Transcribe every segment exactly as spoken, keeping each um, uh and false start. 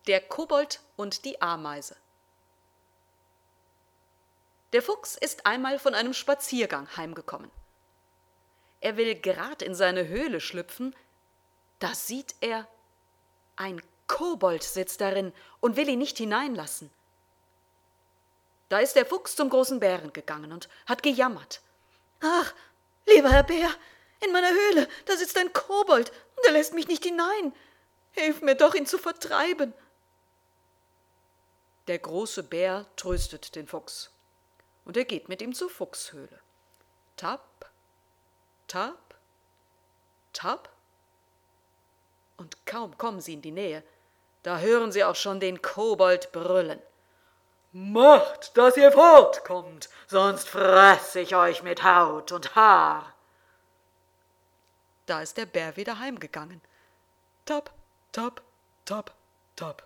Der Kobold und die Ameise. Der Fuchs ist einmal von einem Spaziergang heimgekommen. Er will grad in seine Höhle schlüpfen, da sieht er, ein Kobold sitzt darin und will ihn nicht hineinlassen. Da ist der Fuchs zum großen Bären gegangen und hat gejammert. »Ach, lieber Herr Bär, in meiner Höhle, da sitzt ein Kobold und er lässt mich nicht hinein. Hilf mir doch, ihn zu vertreiben.« Der große Bär tröstet den Fuchs und er geht mit ihm zur Fuchshöhle. Tap, tap, tap. Und kaum kommen sie in die Nähe, da hören sie auch schon den Kobold brüllen. »Macht, dass ihr fortkommt, sonst fress ich euch mit Haut und Haar.« Da ist der Bär wieder heimgegangen. Tap, tap, tap, tap.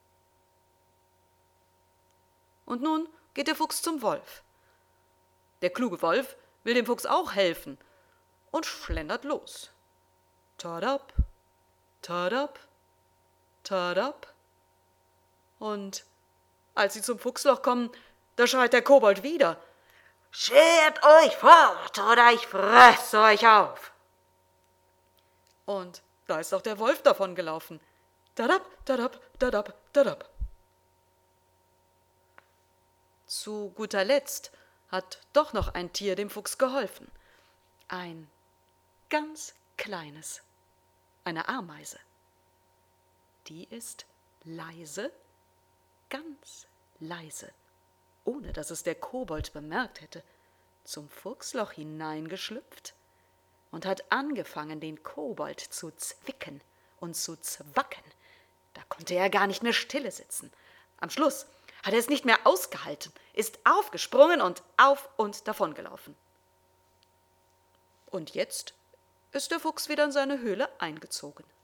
Und nun geht der Fuchs zum Wolf. Der kluge Wolf will dem Fuchs auch helfen und schlendert los. Tadap, tadap, tadap. Und als sie zum Fuchsloch kommen, da schreit der Kobold wieder. »Schert euch fort, oder ich fress euch auf!« Und da ist auch der Wolf davon gelaufen. Tadap, tadap, tadap, tadap. Zu guter Letzt hat doch noch ein Tier dem Fuchs geholfen. Ein ganz kleines, eine Ameise. Die ist leise, ganz leise, ohne dass es der Kobold bemerkt hätte, zum Fuchsloch hineingeschlüpft und hat angefangen, den Kobold zu zwicken und zu zwacken. Da konnte er gar nicht mehr stille sitzen. Am Schluss hat er es nicht mehr ausgehalten, ist aufgesprungen und auf und davongelaufen. Und jetzt ist der Fuchs wieder in seine Höhle eingezogen.